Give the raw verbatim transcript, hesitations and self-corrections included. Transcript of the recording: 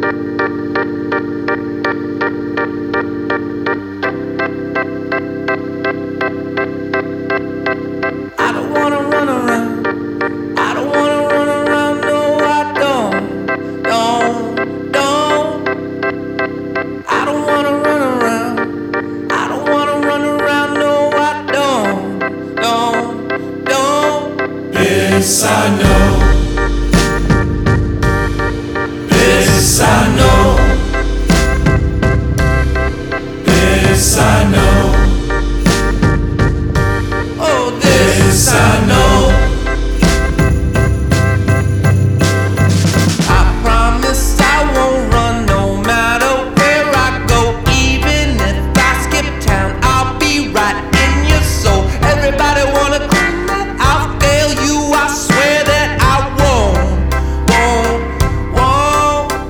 I don't wanna run around. I don't wanna run around. No, I don't. Don't, don't. I don't wanna run around. I don't wanna run around. No, I don't. Don't, don't. This I know. This I know.